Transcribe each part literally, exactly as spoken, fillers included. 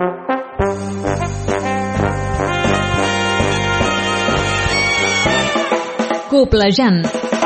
Coplejant.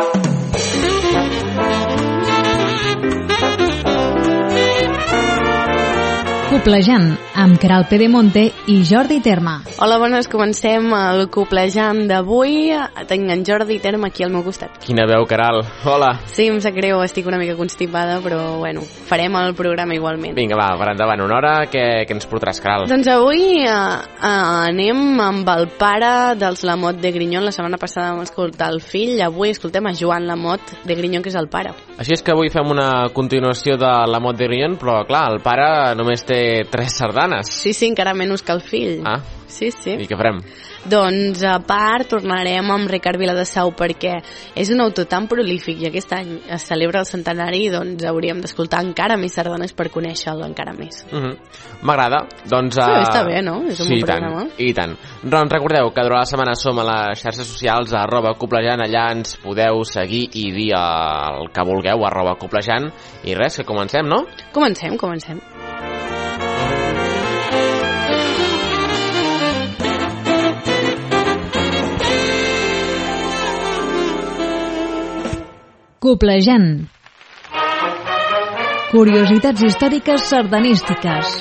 Coplejant, amb Queralt Pedemonte i Jordi Terma. Hola, bones, comencem el Coplejant d'avui. Tinc en Jordi Terma aquí al meu costat. Quina veu, Queralt. Hola. Sí, em sap greu, estic una mica constipada, però bueno, farem el programa igualment. Vinga, va, per endavant, una hora, què, què ens portaràs, Queralt? Doncs avui eh, eh, anem amb el pare dels Lamotte de Grignon. La setmana passada vam escoltar el fill, avui escoltem a Joan Lamotte de Grignon, que és el pare. Així és que avui fem una continuació de Lamotte de Grignon, però clar, el pare només té tres sardanes. Sí, sí, encara menys que el fill. Ah, sí, sí. I què farem? Doncs a part tornarem amb Ricard Viladesau perquè és un autor tan prolífic i aquest any es celebra el centenari, doncs hauríem d'escoltar encara més sardanes per conèixer-lo encara més. Uh -huh. M'agrada. Doncs, sí, uh... està bé, no? És un sí, bon programa. Tant, i tant. Doncs recordeu que durant la setmana som a les xarxes socials a arroba coplejant, allà ens podeu seguir i dir el que vulgueu, arroba coplejant, i res, que comencem, no? Comencem, comencem. Coplejant. Curiositats històriques sardanístiques.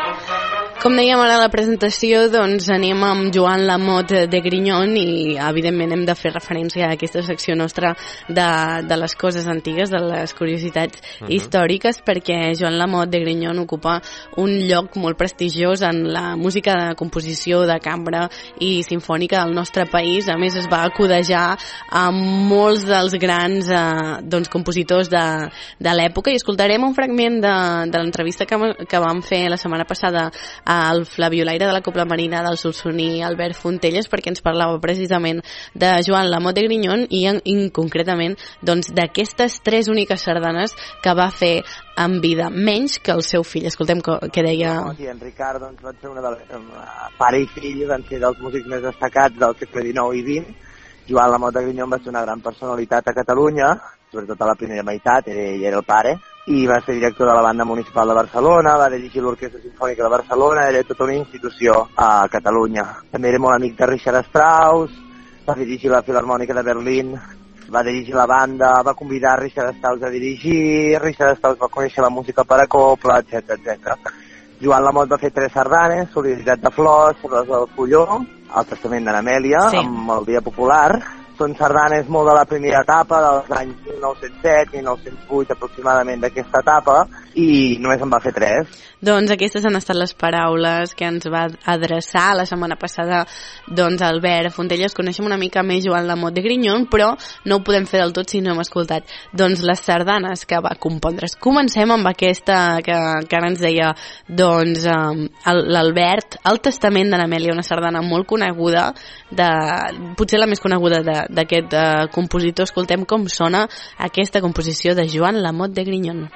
Com dèiem ara a la presentació, doncs anem amb Joan Lamotte de Grignon i evidentment hem de fer referència a aquesta secció nostra de, de les coses antigues, de les curiositats uh-huh. històriques, perquè Joan Lamotte de Grignon ocupa un lloc molt prestigiós en la música de composició de cambra i sinfònica del nostre país. A més, es va acodejar amb molts dels grans eh, doncs, compositors de, de l'època, i escoltarem un fragment de, de l'entrevista que, que vam fer la setmana passada al flabiolaire de la Copla Marina del Solsoní, Albert Fontelles, perquè ens parlava precisament de Joan Lamotte de Grignon i, en, i concretament doncs, d'aquestes tres úniques sardanes que va fer en vida, menys que el seu fill. Escoltem què deia. No, sí, en Ricard doncs, van ser una de les, pare i fill, van ser dels músics més destacats del segle dinou i vint. Joan Lamotte de Grignon va ser una gran personalitat a Catalunya, sobretot a la primera meitat, ell era el pare, i va ser director de la Banda Municipal de Barcelona, va dirigir l'Orquestra Simfònica de Barcelona, era tota una institució a Catalunya. També era molt amic de Richard Strauss, va dirigir la Filharmònica de Berlín, va dirigir la banda, va convidar Richard Strauss a dirigir, Richard Strauss va conèixer la música per a copla, etcètera etcètera. Joan Lamotte va fer tres sardanes, Solidaritat de Flors, Flors del Folló, El Testament d'Anamèlia, sí. amb el Dia Popular. Són sardanes molt de la primera etapa, dels anys mil nou-cents set, mil nou-cents vuit aproximadament d'aquesta etapa, i només en va fer tres. Doncs aquestes han estat les paraules que ens va adreçar la setmana passada doncs Albert Fontelles. Coneixem una mica més Joan Lamotte de Grignon, però no ho podem fer del tot si no hem escoltat doncs les sardanes que va compondre. Comencem amb aquesta que, que ara ens deia doncs um, l'Albert, El Testament d'Anamèlia, una sardana molt coneguda, de, potser la més coneguda d'aquest uh, compositor. Escoltem com sona aquesta composició de Joan Lamotte de Grignon.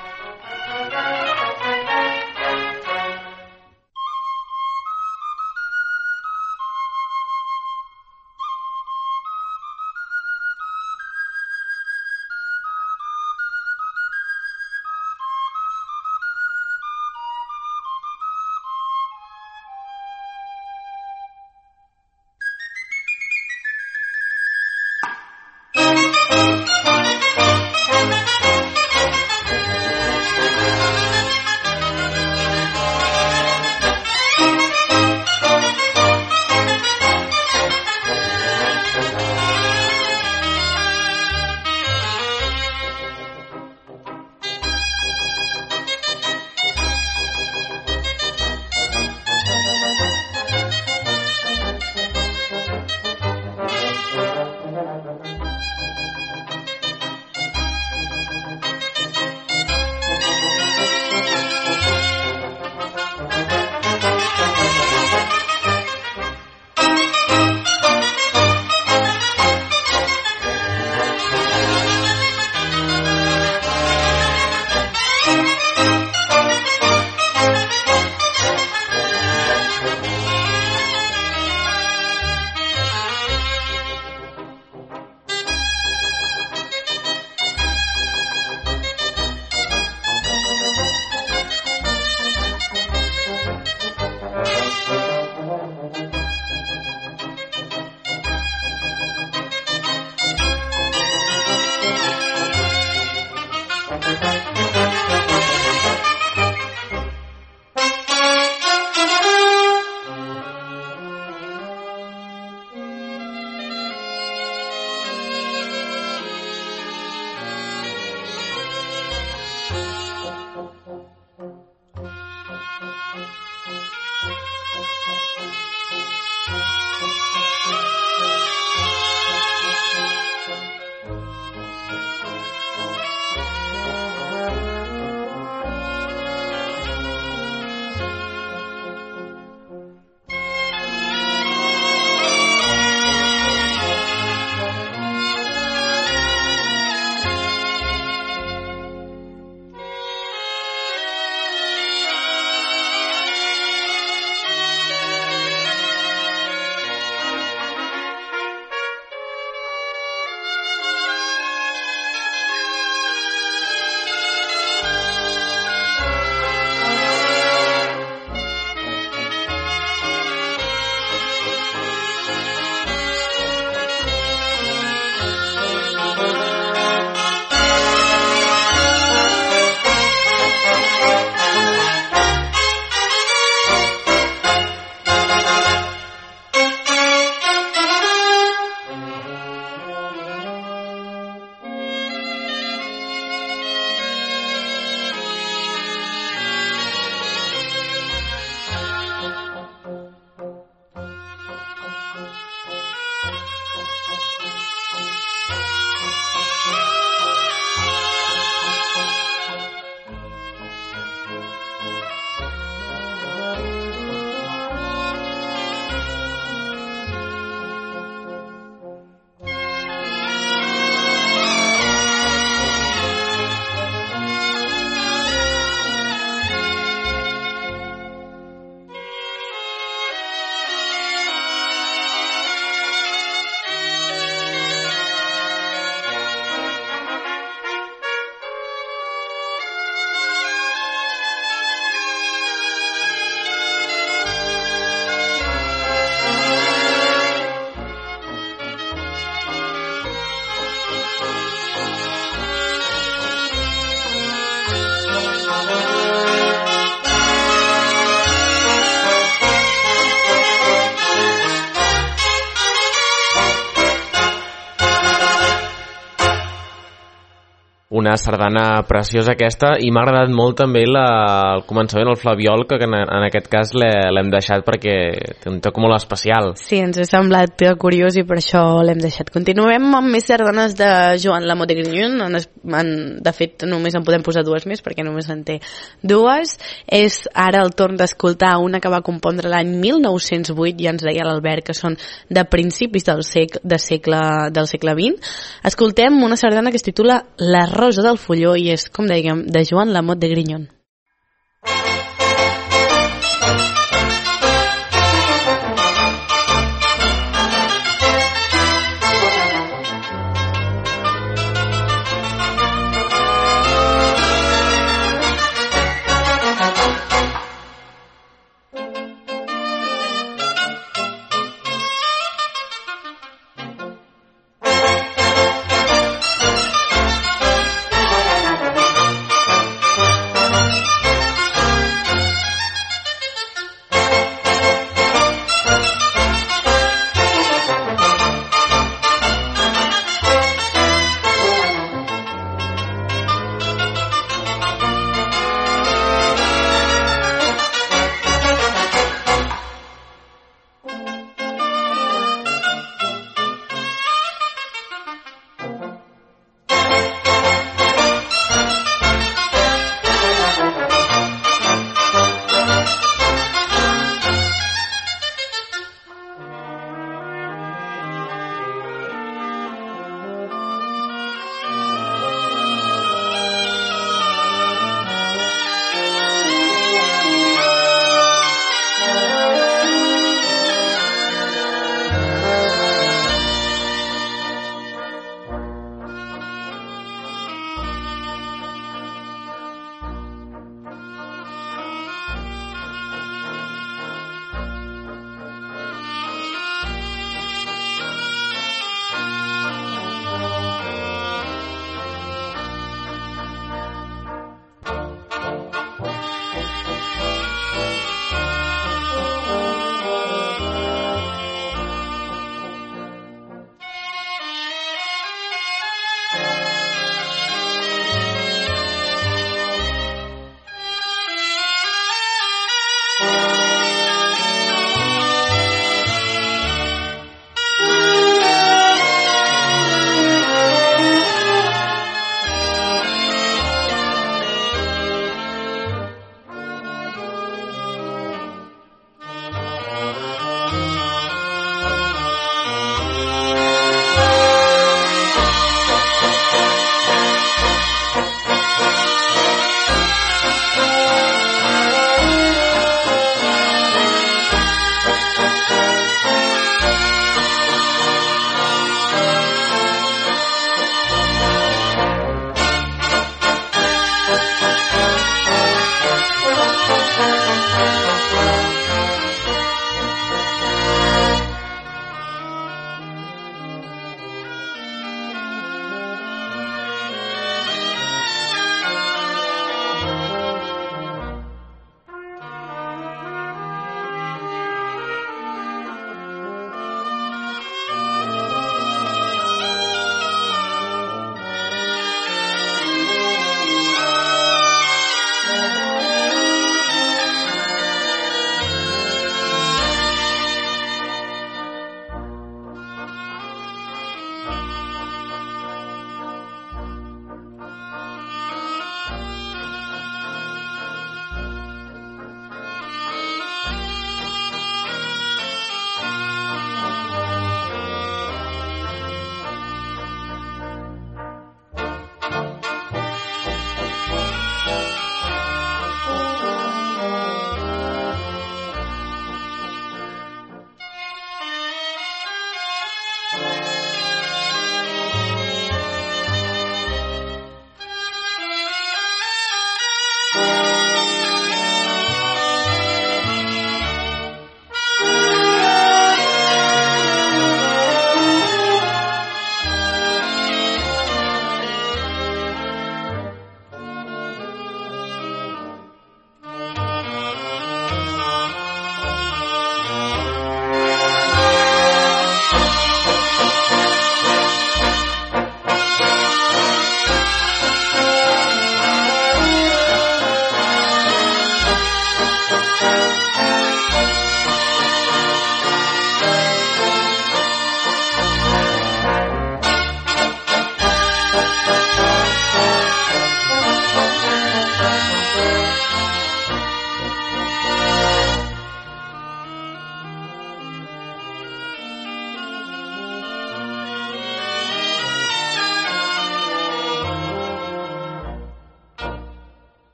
Una sardana preciosa aquesta, i m'ha agradat molt també la, el començament, el flabiol, que en, en aquest cas l'hem deixat perquè té un toc molt especial. Sí, ens ha semblat curiós i per això l'hem deixat. Continuem amb més sardanes de Joan Lamote de Grignon. En, en, de fet, només en podem posar dues més perquè només en té dues. És ara el torn d'escoltar una que va compondre l'any mil nou-cents vuit, ja ens deia l'Albert que són de principis del segle, de segle, del segle vint. Escoltem una sardana que es titula La Rosa del Folló i és, com dèiem, de Joan Lamote de Grignon.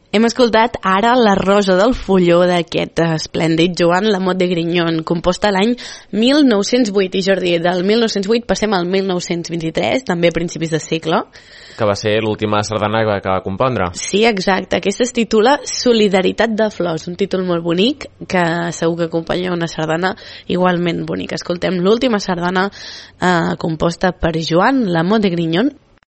Hem escoltat ara La rosa del Folló d'aquest esplèndid Joan Lamote de Grignon, composta l'any mil nou-cents vuit. I Jordi, del mil nou-cents vuit passem al mil nou-cents vint-i-tres, també a principis de segle. Que va ser l'última sardana que va, que va compondre. Sí, exacte. Aquesta es titula Solidaritat de flors, un títol molt bonic que segur que acompanya una sardana igualment bonica. Escoltem l'última sardana eh, composta per Joan Lamote de Grignon.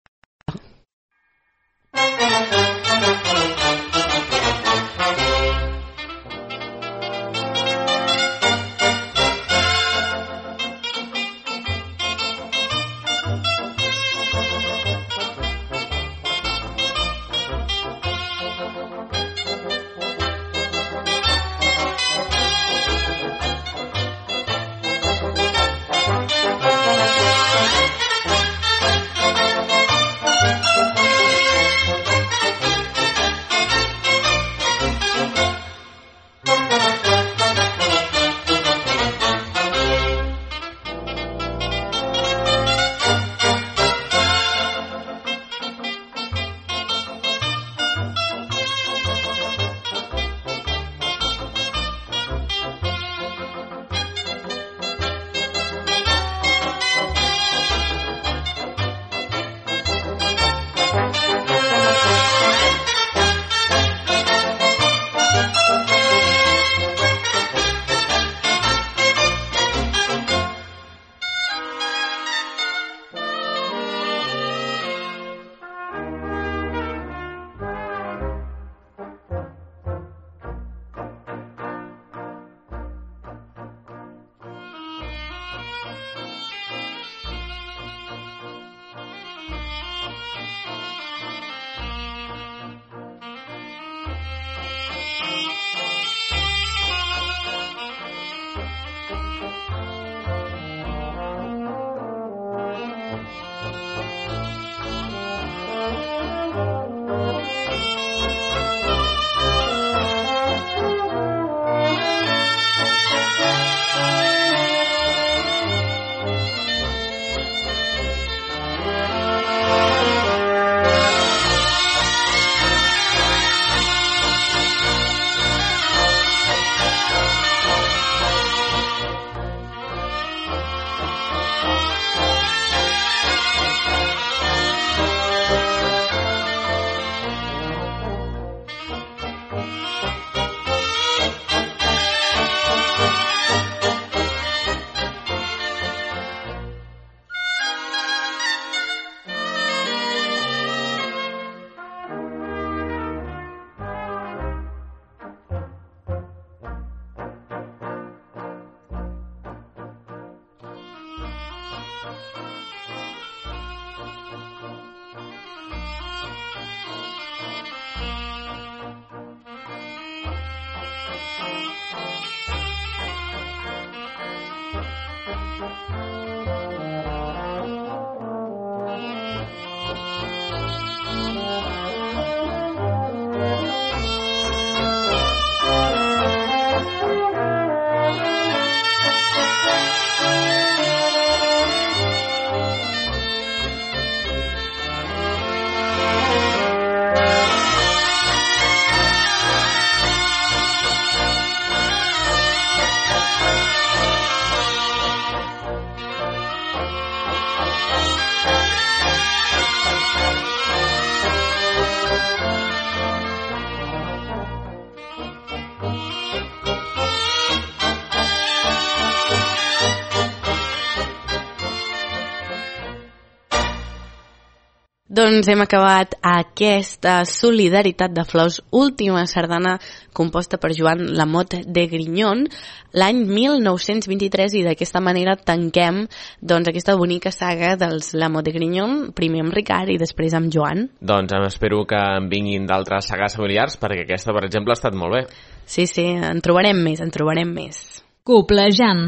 Doncs hem acabat aquesta Solidaritat de flors, última sardana composta per Joan Lamote de Grignon l'any mil nou-cents vint-i-tres, i d'aquesta manera tanquem doncs, aquesta bonica saga dels Lamote de Grignon, primer amb Ricard i després amb Joan. Doncs espero que en vinguin d'altres sagues familiars, perquè aquesta, per exemple, ha estat molt bé. Sí, sí, en trobarem més, en trobarem més. Coplejant.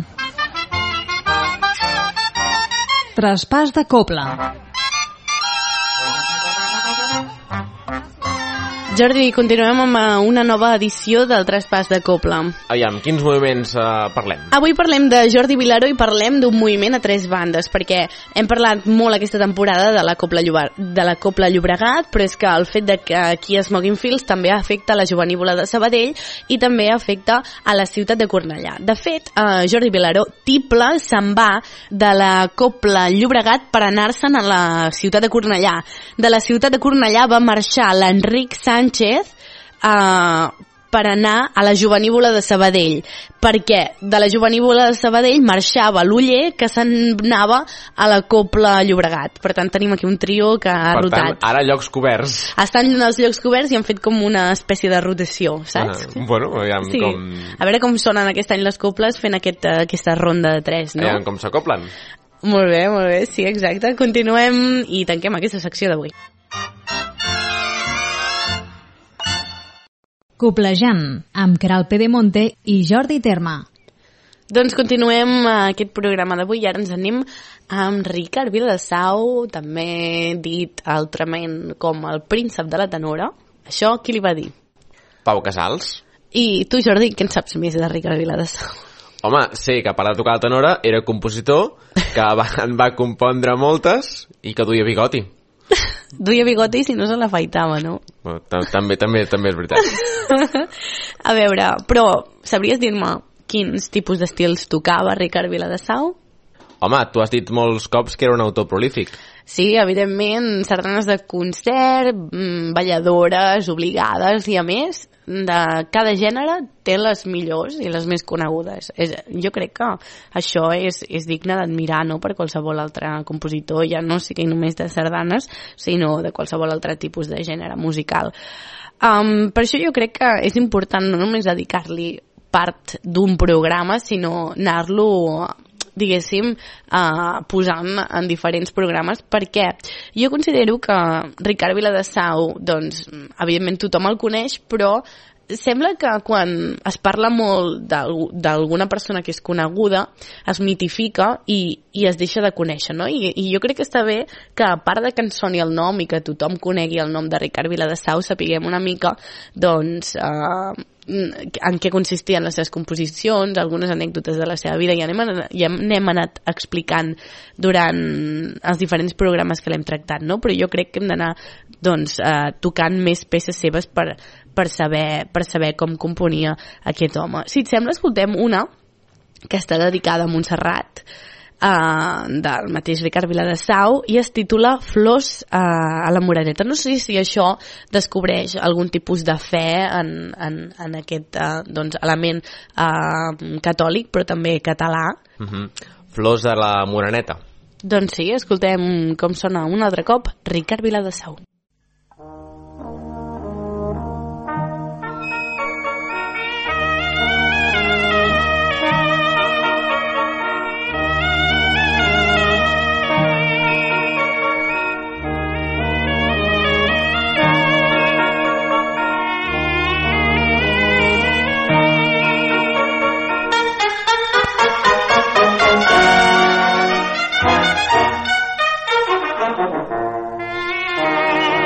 Traspàs de copla. Jordi, continuem amb una nova edició del Traspàs de Copla. Aviam, quins moviments uh, parlem? Avui parlem de Jordi Vilaró i parlem d'un moviment a tres bandes, perquè hem parlat molt aquesta temporada de la Copla, Llobar de la Copla Llobregat, però és que el fet de que aquí es moguin fils també afecta la Jovenívola de Sabadell i també afecta a la ciutat de Cornellà. De fet, uh, Jordi Vilaró tiple se'n va de la Copla Llobregat per anar-se'n a la ciutat de Cornellà. De la ciutat de Cornellà va marxar l'Enric Sánchez Uh, per anar a la Jovenívola de Sabadell, perquè de la Jovenívola de Sabadell marxava l'Uller, que s'anava a la Copla Llobregat. Per tant, tenim aquí un trio que ha per rotat. Tant, ara llocs coberts. Estan en els llocs coberts i han fet com una espècie de rotació, saps? Ah, bueno, aviam sí. com... A veure com sonen aquest any les coples fent aquest, aquesta ronda de tres, no? Aviam com s'acoplen. Molt bé, molt bé, sí, exacte. Continuem i tanquem aquesta secció d'avui. Coplejant, amb Queralt Pedemonte i Jordi Terma. Doncs continuem aquest programa d'avui i ara ens anem amb Ricard Viladesau, també dit altrament com el príncep de la tenora. Això qui li va dir? Pau Casals. I tu, Jordi, què en saps més de Ricard Viladesau? Home, sé que a part de tocar la tenora era compositor, que va, en va compondre moltes i que duia bigoti. Duia bigoti si no se l'afaitava, no? Bueno, també, també, també és veritat. A veure, però sabries dir-me quins tipus d'estils tocava Ricard Viladesau? Home, tu has dit molts cops que era un autor prolífic. Sí, evidentment, sardanes de concert, balladores obligades i, a més, de cada gènere té les millors i les més conegudes. És, jo crec que això és, és digne d'admirar, no?, per qualsevol altre compositor, ja no sigui només de sardanes, sinó de qualsevol altre tipus de gènere musical. Um, per això jo crec que és important no només dedicar-li part d'un programa, sinó anar-lo, diguéssim, uh, posant en diferents programes, perquè jo considero que Ricard Viladesau, doncs, evidentment tothom el coneix, però sembla que quan es parla molt d'alguna persona que és coneguda, es mitifica i, i es deixa de conèixer, no? I, I jo crec que està bé que, a part de que ens soni el nom i que tothom conegui el nom de Ricard Viladesau, sapiguem una mica, doncs, eh, en què consistien les seves composicions, algunes anècdotes de la seva vida, i anem, ja n'hem anat explicant durant els diferents programes que l'hem tractat, no? Però jo crec que hem d'anar, doncs, eh, tocant més peces seves per, per, saber, per saber com componia aquest home. Si et sembla, escoltem una que està dedicada a Montserrat, Uh, del mateix Ricard Viladesau, i es titula Flors uh, a la Moreneta. No sé si això descobreix algun tipus de fe en, en, en aquest uh, doncs, element uh, catòlic, però també català. Uh-huh. Flors de la Moreneta. Doncs sí, escoltem com sona un altre cop Ricard Viladesau. Thank you.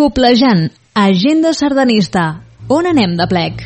Coplejant, agenda sardanista. On anem de plec?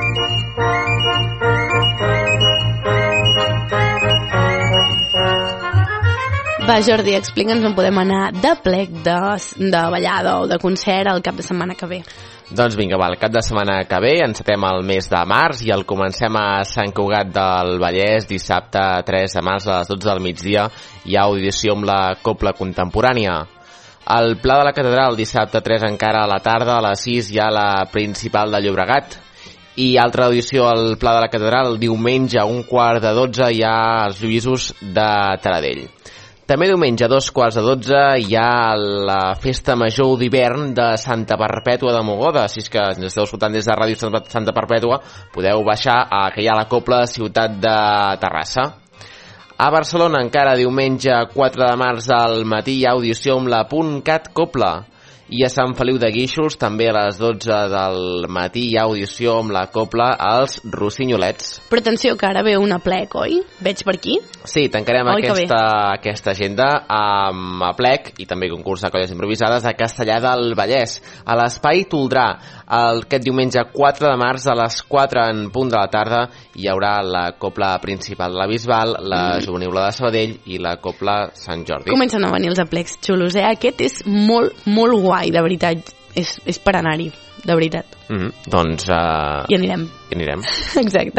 Va, Jordi, explica'ns on podem anar de plec, de, de ballada o de concert el cap de setmana que ve. Doncs vinga, va, el cap de setmana que ve encetem el mes de març i el comencem a Sant Cugat del Vallès. Dissabte tres de març a les dotze del migdia hi ha audició amb la Copla Contemporània. Al Pla de la Catedral, dissabte tres encara a la tarda, a les sis hi ha la Principal de Llobregat. I altra audició al Pla de la Catedral, diumenge a un quart de dotze hi ha els Lluïsos de Taradell. També diumenge a dos quarts de dotze hi ha la Festa Major d'hivern de Santa Perpètua de Mogoda. Si és que ens esteu escoltant des de Ràdio Santa Perpètua, podeu baixar a que hi ha la Copla Ciutat de Terrassa. A Barcelona, encara diumenge quatre de març al matí, hi ha audició amb la Punt Cat Copla. I a Sant Feliu de Guíxols, també a les dotze del matí, hi ha audició amb la Copla als Rossinyolets. Però atenció, que ara ve una plec, oi? Veig per aquí? Sí, tancarem Oi, aquesta, aquesta agenda amb a plec i també concurs de colles improvisades a Castellar del Vallès. A l'Espai Toldrà, aquest diumenge quatre de març a les quatre en punt de la tarda, hi haurà la Copla Principal de la Bisbal, la mm. Juvenil de Sabadell i la Copla Sant Jordi. Comencen a venir els aplecs xulos, eh? Aquest és molt, molt guai. Ai, de veritat, és, és per anar-hi, de veritat. Mm -hmm. Doncs... Uh... I anirem. I anirem. Exacte.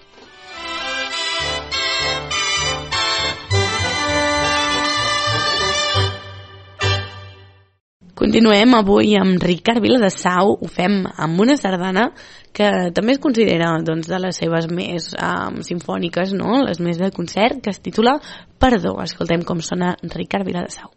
Continuem avui amb Ricard Viladesau. Ho fem amb una sardana que també es considera, doncs, de les seves més um, simfòniques, no? Les més de concert, que es titula Perdó. Escoltem com sona Ricard Viladesau.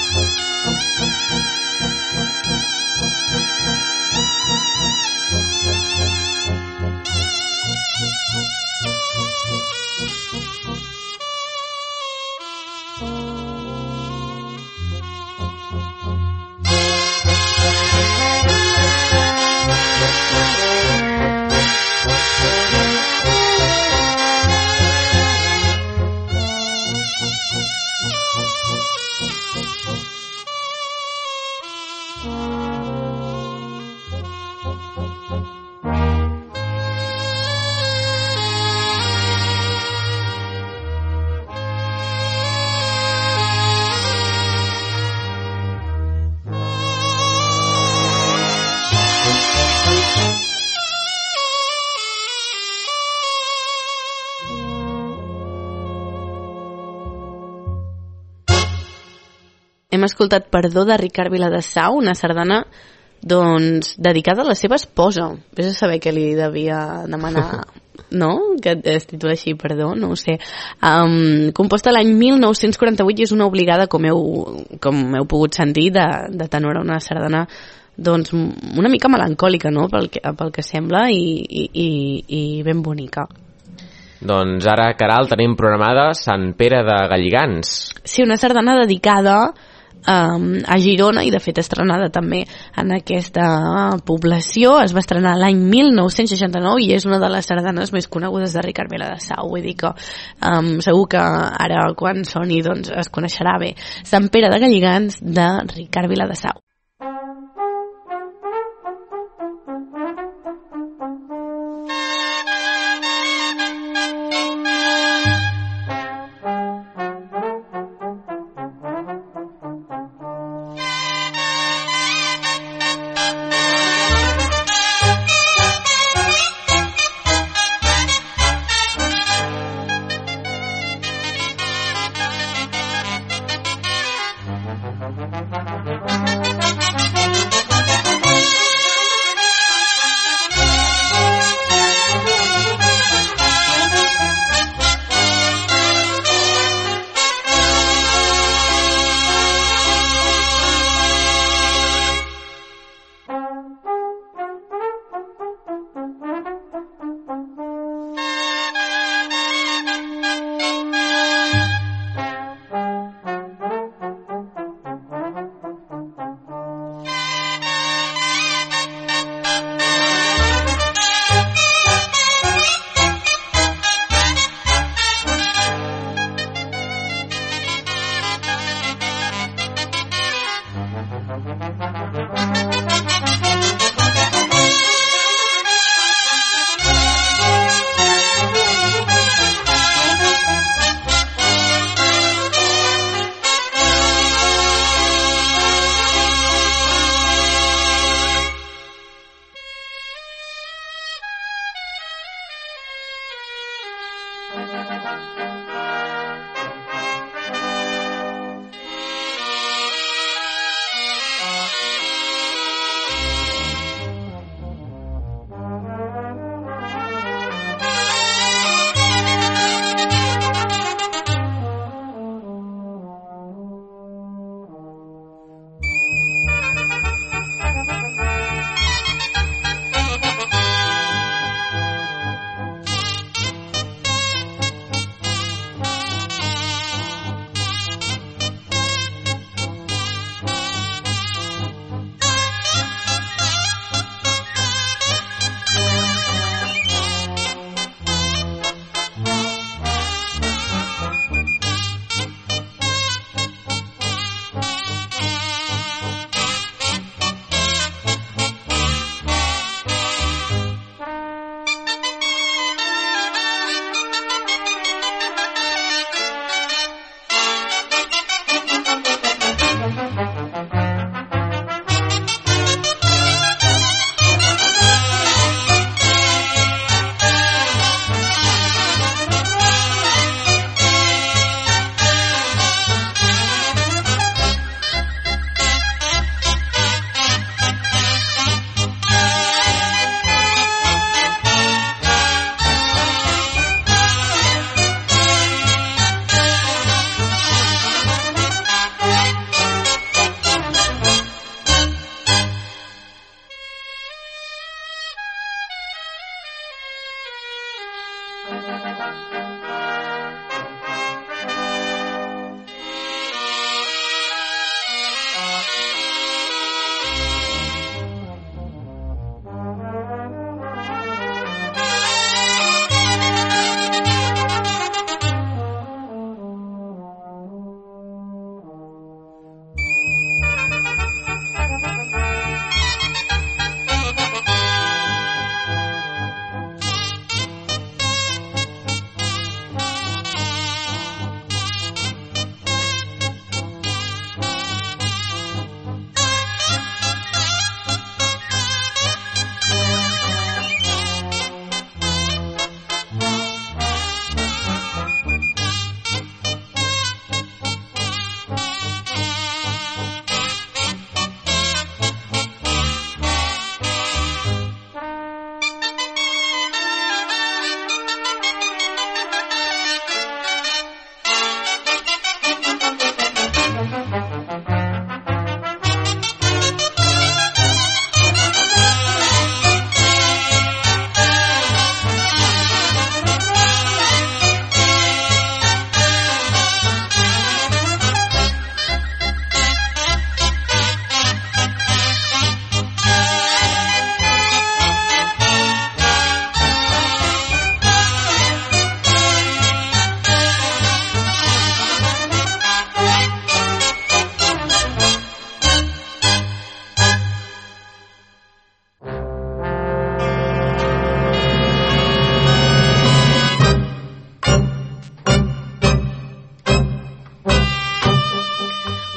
Hem escoltat Perdó de Ricard Viladesau, una sardana doncs, dedicada a la seva esposa. Vés a saber què li devia demanar, no? Que es titula així, Perdó, no ho sé. Um, composta l'any mil nou-cents quaranta-vuit i és una obligada, com heu, com heu pogut sentir, de, de tenora, una sardana doncs, una mica melancòlica, no? Pel que, pel que sembla, i, i, i, i ben bonica. Doncs ara, Caral, tenim programada Sant Pere de Galligants. Sí, una sardana dedicada um, a Girona i de fet estrenada també en aquesta població. Es va estrenar l'any mil nou-cents seixanta-nou i és una de les sardanes més conegudes de Ricard Viladesau. Vull dir que um, segur que ara quan soni doncs, es coneixerà bé. Sant Pere de Galligants de Ricard Viladesau.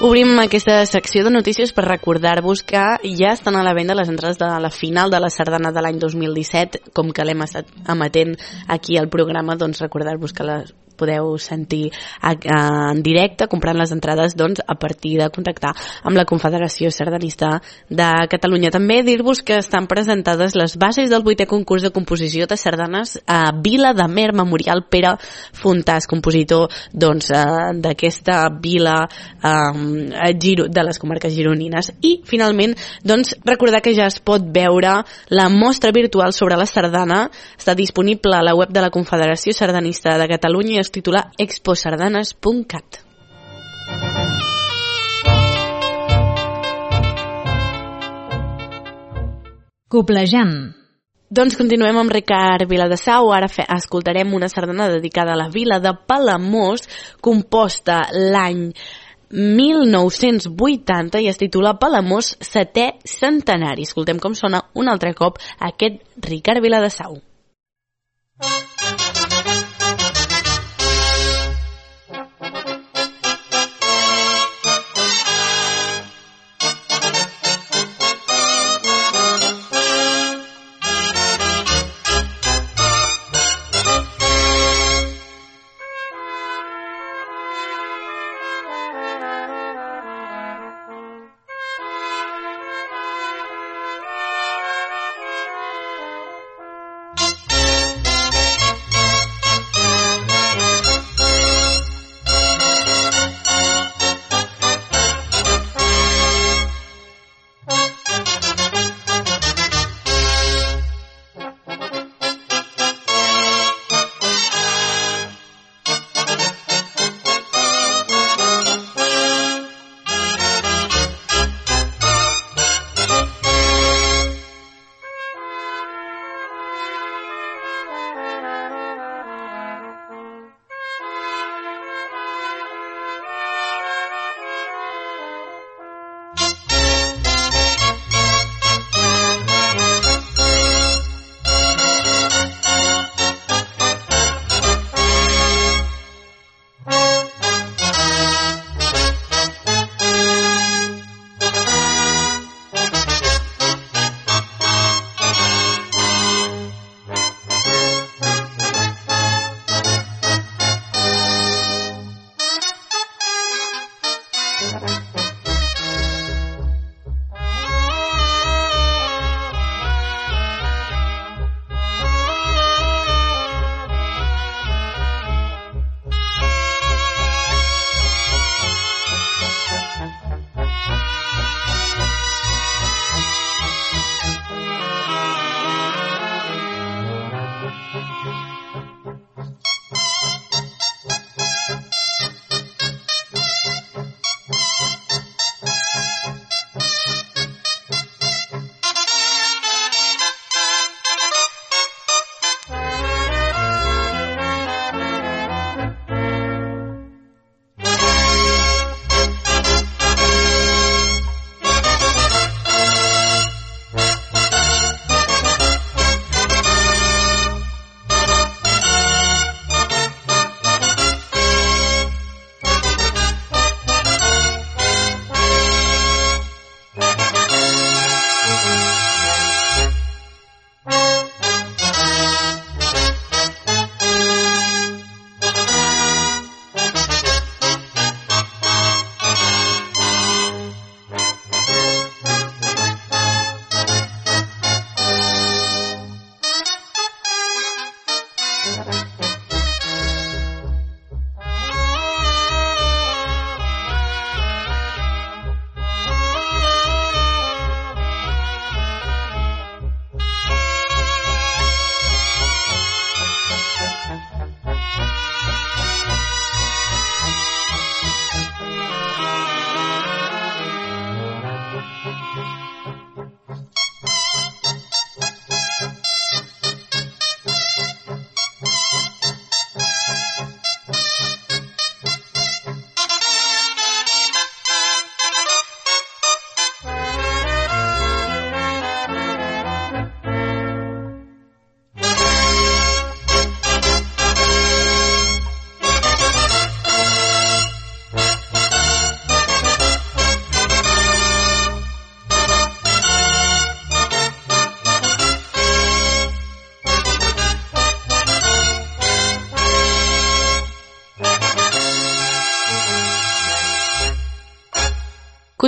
Obrim aquesta secció de notícies per recordar-vos que ja estan a la venda les entrades de la final de la sardana de l'any dos mil disset. Com que l'hem estat emetent aquí al programa, doncs recordar-vos que les podeu sentir en directe comprant les entrades doncs, a partir de contactar amb la Confederació Sardanista de Catalunya. També dir-vos que estan presentades les bases del vuitè concurs de composició de sardanes a Vila de Mer, Memorial Pere Fontàs, compositor doncs, d'aquesta vila eh, de les comarques gironines. I finalment doncs, recordar que ja es pot veure la mostra virtual sobre la sardana. Està disponible a la web de la Confederació Sardanista de Catalunya i es titula expo sardanes punt cat. Coplejant. Doncs continuem amb Ricard Viladesau. Ara fe, escoltarem una sardana dedicada a la vila de Palamós, composta l'any mil nou-cents vuitanta i es titula Palamós setè centenari. Escoltem com sona un altre cop aquest Ricard Viladesau.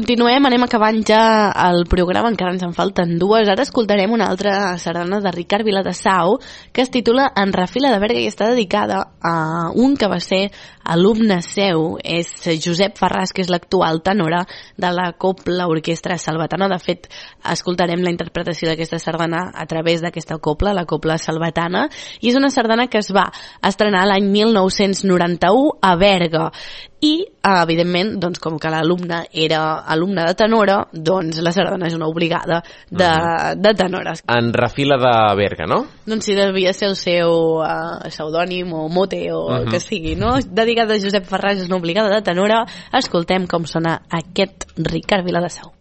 continuem, anem acabant ja el programa, encara ens en falten dues. Ara escoltarem una altra sardana de Ricard Viladasau que es titula En refila de Berga i està dedicada a un que va ser alumne seu, és Josep Ferràs, que és l'actual tenora de la Copla Orquestra Salvatana. De fet, escoltarem la interpretació d'aquesta sardana a través d'aquesta copla, la Copla Salvatana, i és una sardana que es va estrenar l'any mil nou-cents noranta-u a Berga. I, evidentment, doncs, com que l'alumne era alumne de tenora, doncs la sardana és una obligada de, uh-huh. de tenores. En refila de Berga, no? Doncs sí, devia ser el seu uh, pseudònim o mote o uh-huh. el que sigui, no? Dedicada a Josep Ferràs, és una obligada de tenora. Escoltem com sona aquest Ricard Viladasau.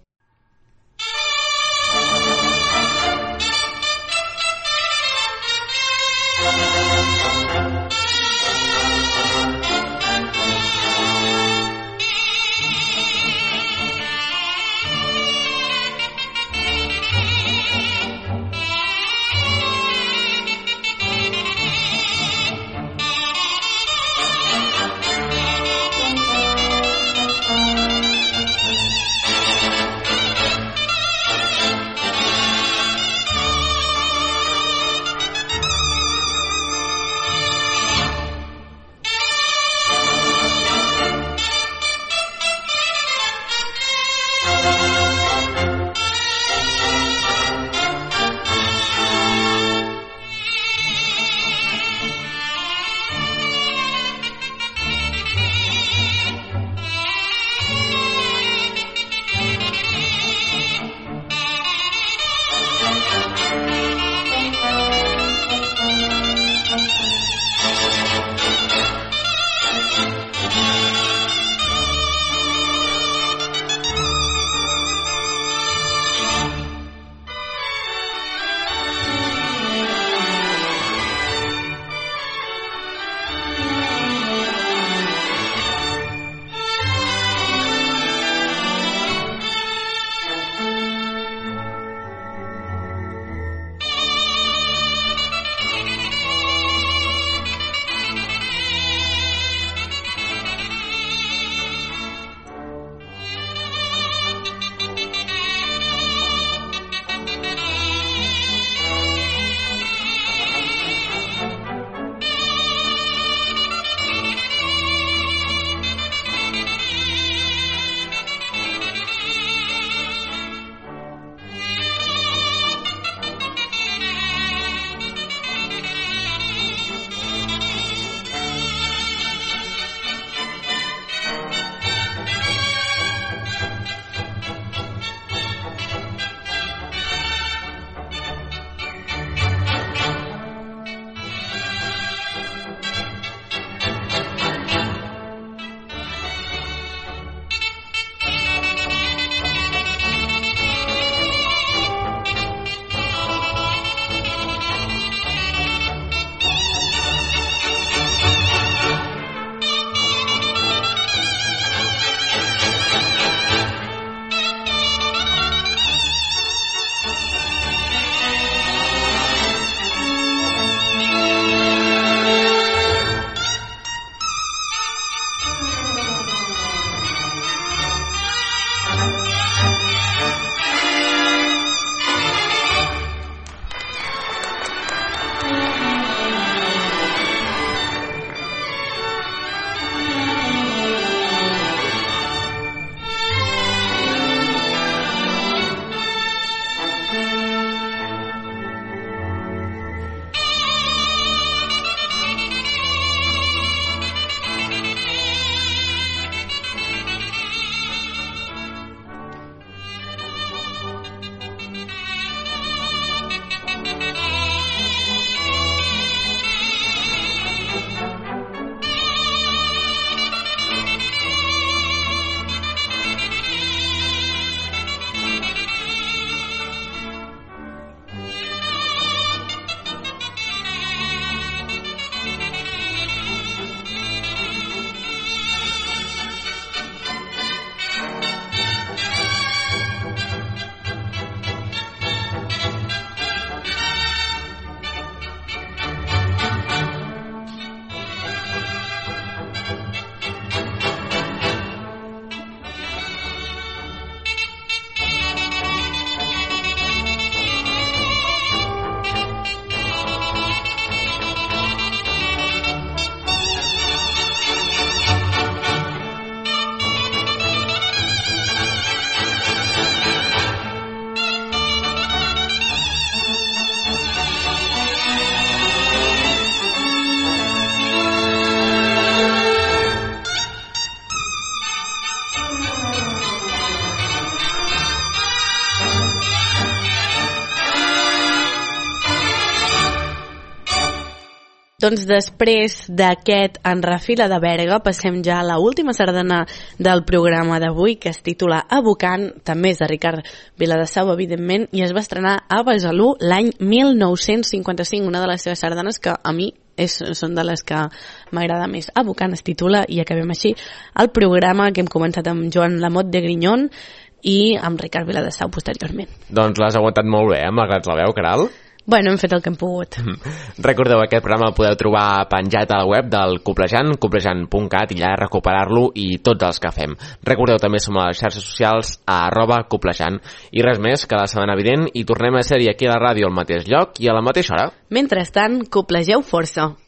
Doncs després d'aquest Enrefila de Berga passem ja a l'última sardana del programa d'avui, que es titula Abocant, també és de Ricard Viladesau, evidentment, i es va estrenar a Besalú l'any mil nou-cents cinquanta-cinc, una de les seves sardanes que a mi és, són de les que m'agrada més. Abocant es titula, i acabem així el programa que hem començat amb Joan Lamote de Grignon i amb Ricard Viladesau posteriorment. Doncs l'has aguantat molt bé, eh? Malgrat la veu, Caral. Bueno, hem fet el que hem pogut. Recordeu, aquest programa el podeu trobar penjat a la web del Coplejant, coplejant punt cat, i allà recuperar-lo i tots els que fem. Recordeu, també som a les xarxes socials a arroba coplejant. I res més, que la setmana vinent hi tornem a ser aquí a la ràdio al mateix lloc i a la mateixa hora. Mentrestant, coplegeu força.